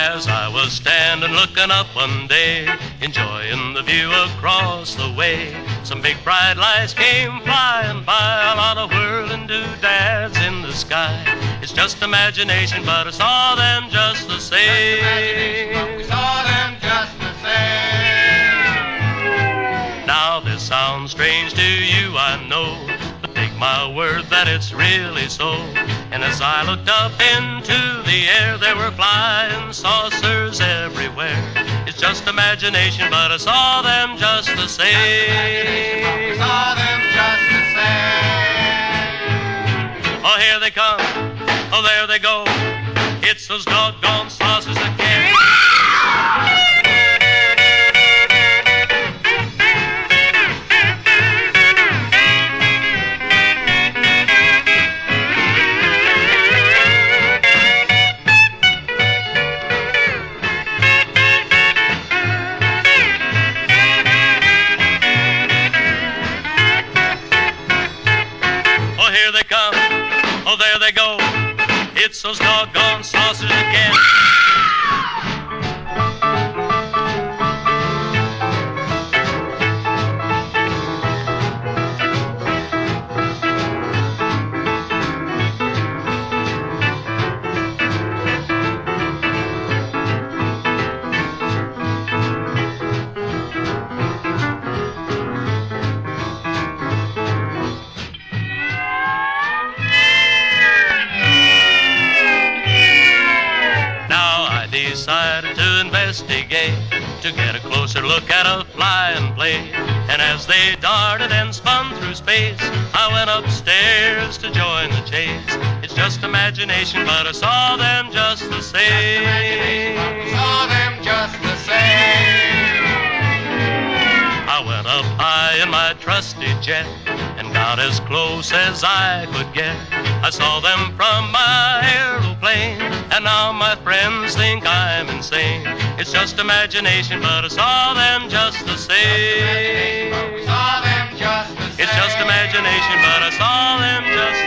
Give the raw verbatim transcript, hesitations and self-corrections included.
As I was standing looking up one day, enjoying the view across the way, some big bright lights came flying by, a lot of whirling doodads in the sky. It's just imagination, but I saw them just the same. Just imagination, but we saw them just the same. Now this sounds strange to you, I know, but take my word that it's really so. And as I looked up into the air, there were flying saucers everywhere. It's just imagination, but I saw them just the same. We saw them just the same. Oh, here they come. Oh, there they go. It's those doggone saucers again. Here they come, oh there they go, it's those doggone saucers again. Decided to investigate, to get a closer look at a flying plane. And as they darted and spun through space, I went upstairs to join the chase. It's just imagination, but I saw them just the same. We saw them just the same. I went up high in my trusty jet and got as close as I could get. I saw them from my aeroplane, and now my friends think I'm insane. It's just imagination, but I saw them just the same. We saw them just the same. It's just imagination, but I saw them just